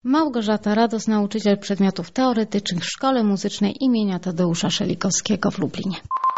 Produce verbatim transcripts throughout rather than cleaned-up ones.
Małgorzata Rados, nauczyciel przedmiotów teoretycznych w Szkole Muzycznej imienia Tadeusza Szelikowskiego w Lublinie.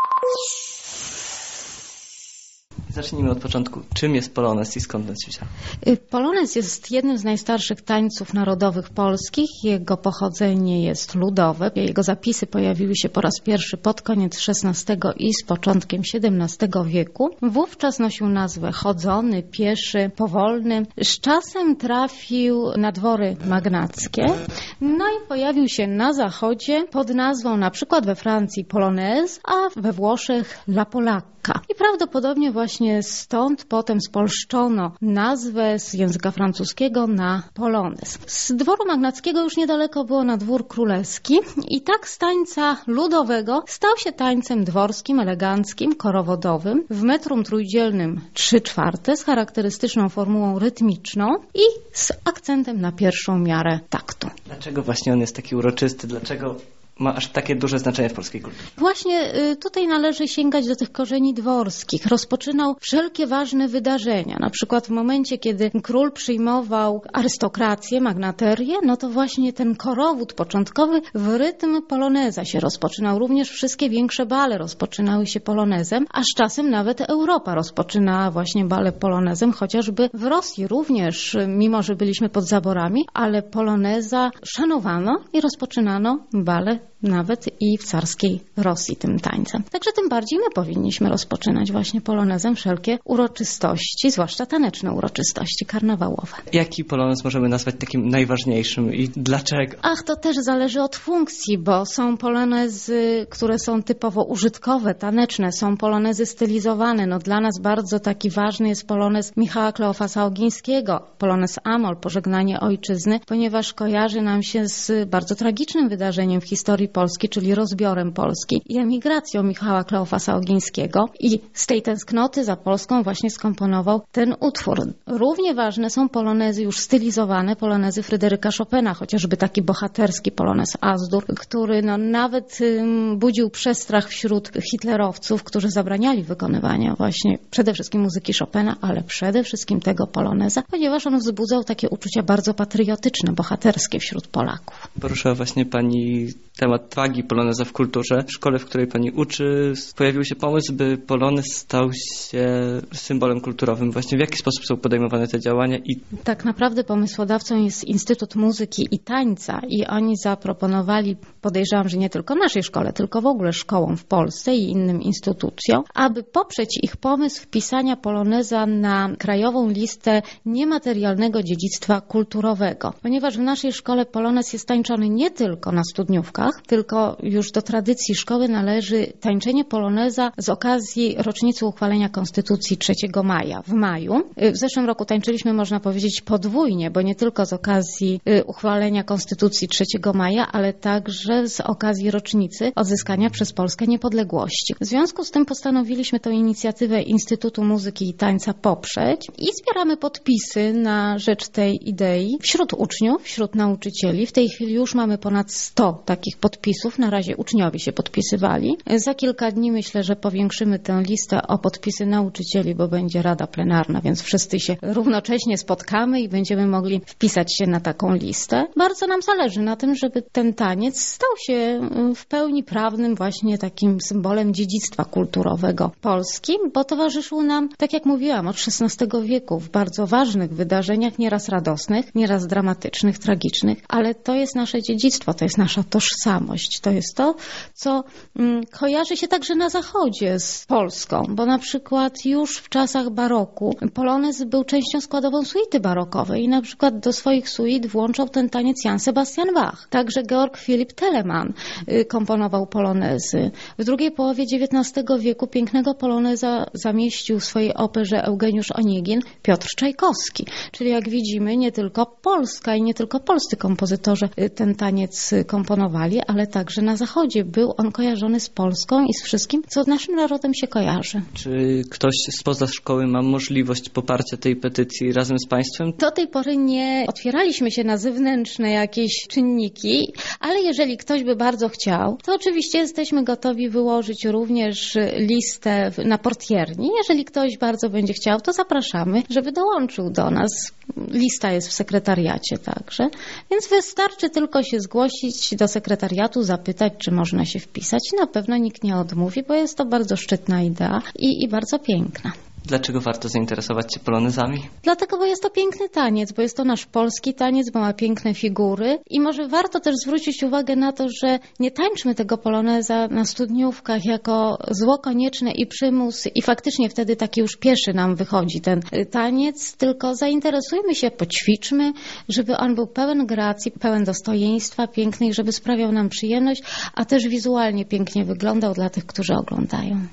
Zacznijmy od początku. Czym jest polonez i skąd on się wziął? Polonez jest jednym z najstarszych tańców narodowych polskich. Jego pochodzenie jest ludowe. Jego zapisy pojawiły się po raz pierwszy pod koniec szesnastego i z początkiem siedemnastego wieku. Wówczas nosił nazwę chodzony, pieszy, powolny. Z czasem trafił na dwory magnackie. No i pojawił się na zachodzie pod nazwą na przykład we Francji polonez, a we Włoszech la polacca. I prawdopodobnie właśnie stąd potem spolszczono nazwę z języka francuskiego na polonez. Z dworu magnackiego już niedaleko było na dwór królewski i tak z tańca ludowego stał się tańcem dworskim, eleganckim, korowodowym, w metrum trójdzielnym trzy czwarte z charakterystyczną formułą rytmiczną i z akcentem na pierwszą miarę taktu. Dlaczego właśnie on jest taki uroczysty? Dlaczego ma aż takie duże znaczenie w polskiej kulturze? Właśnie tutaj należy sięgać do tych korzeni dworskich. Rozpoczynał wszelkie ważne wydarzenia. Na przykład w momencie, kiedy król przyjmował arystokrację, magnaterię, no to właśnie ten korowód początkowy w rytm poloneza się rozpoczynał. Również wszystkie większe bale rozpoczynały się polonezem, a z czasem nawet Europa rozpoczynała właśnie bale polonezem, chociażby w Rosji również, mimo że byliśmy pod zaborami, ale poloneza szanowano i rozpoczynano bale nawet i w carskiej Rosji tym tańcem. Także tym bardziej my powinniśmy rozpoczynać właśnie polonezem wszelkie uroczystości, zwłaszcza taneczne uroczystości karnawałowe. Jaki polonez możemy nazwać takim najważniejszym i dlaczego? Ach, to też zależy od funkcji, bo są polonezy, które są typowo użytkowe, taneczne, są polonezy stylizowane. No dla nas bardzo taki ważny jest polonez Michała Kleofasa Ogińskiego, polonez Amol, Pożegnanie Ojczyzny, ponieważ kojarzy nam się z bardzo tragicznym wydarzeniem w historii Polski, czyli rozbiorem Polski i emigracją Michała Kleofasa Ogińskiego i z tej tęsknoty za Polską właśnie skomponował ten utwór. Równie ważne są polonezy już stylizowane, polonezy Fryderyka Chopina, chociażby taki bohaterski polonez Azdur, który no nawet um, budził przestrach wśród hitlerowców, którzy zabraniali wykonywania właśnie przede wszystkim muzyki Chopina, ale przede wszystkim tego poloneza, ponieważ on wzbudzał takie uczucia bardzo patriotyczne, bohaterskie wśród Polaków. Poruszyła właśnie Pani temat wagi poloneza w kulturze. W szkole, w której Pani uczy, pojawił się pomysł, by polonez stał się symbolem kulturowym. Właśnie w jaki sposób są podejmowane te działania? I tak naprawdę pomysłodawcą jest Instytut Muzyki i Tańca i oni zaproponowali, podejrzewam, że nie tylko naszej szkole, tylko w ogóle szkołom w Polsce i innym instytucjom, aby poprzeć ich pomysł wpisania poloneza na krajową listę niematerialnego dziedzictwa kulturowego. Ponieważ w naszej szkole polonez jest tańczony nie tylko na studniówkach, tylko już do tradycji szkoły należy tańczenie poloneza z okazji rocznicy uchwalenia Konstytucji trzeciego maja, w maju. W zeszłym roku tańczyliśmy, można powiedzieć, podwójnie, bo nie tylko z okazji uchwalenia Konstytucji trzeciego maja, ale także z okazji rocznicy odzyskania przez Polskę niepodległości. W związku z tym postanowiliśmy tę inicjatywę Instytutu Muzyki i Tańca poprzeć i zbieramy podpisy na rzecz tej idei wśród uczniów, wśród nauczycieli. W tej chwili już mamy ponad sto takich podpisów. Na razie uczniowie się podpisywali. Za kilka dni myślę, że powiększymy tę listę o podpisy nauczycieli, bo będzie rada plenarna, więc wszyscy się równocześnie spotkamy i będziemy mogli wpisać się na taką listę. Bardzo nam zależy na tym, żeby ten taniec stał się w pełni prawnym właśnie takim symbolem dziedzictwa kulturowego Polski, bo towarzyszył nam, tak jak mówiłam, od szesnastego wieku w bardzo ważnych wydarzeniach, nieraz radosnych, nieraz dramatycznych, tragicznych, ale to jest nasze dziedzictwo, to jest nasza tożsamość. To jest to, co mm, kojarzy się także na zachodzie z Polską, bo na przykład już w czasach baroku polonez był częścią składową suity barokowej i na przykład do swoich suit włączał ten taniec Jan Sebastian Bach. Także Georg Philipp Telemann y, komponował polonezy. W drugiej połowie dziewiętnastego wieku pięknego poloneza zamieścił w swojej operze Eugeniusz Oniegin Piotr Czajkowski. Czyli jak widzimy, nie tylko Polska i nie tylko polscy kompozytorzy ten taniec komponowali, ale także na Zachodzie. Był on kojarzony z Polską i z wszystkim, co z naszym narodem się kojarzy. Czy ktoś spoza szkoły ma możliwość poparcia tej petycji razem z państwem? Do tej pory nie otwieraliśmy się na zewnętrzne jakieś czynniki, ale jeżeli ktoś by bardzo chciał, to oczywiście jesteśmy gotowi wyłożyć również listę na portierni. Jeżeli ktoś bardzo będzie chciał, to zapraszamy, żeby dołączył do nas. Lista jest w sekretariacie także, więc wystarczy tylko się zgłosić do sekretariatu, zapytać, czy można się wpisać. Na pewno nikt nie odmówi, bo jest to bardzo szczytna idea i, i bardzo piękna. Dlaczego warto zainteresować się polonezami? Dlatego, bo jest to piękny taniec, bo jest to nasz polski taniec, bo ma piękne figury i może warto też zwrócić uwagę na to, że nie tańczmy tego poloneza na studniówkach jako zło konieczne i przymus i faktycznie wtedy taki już pieszy nam wychodzi ten taniec, tylko zainteresujmy się, poćwiczmy, żeby on był pełen gracji, pełen dostojeństwa, piękny i żeby sprawiał nam przyjemność, a też wizualnie pięknie wyglądał dla tych, którzy oglądają.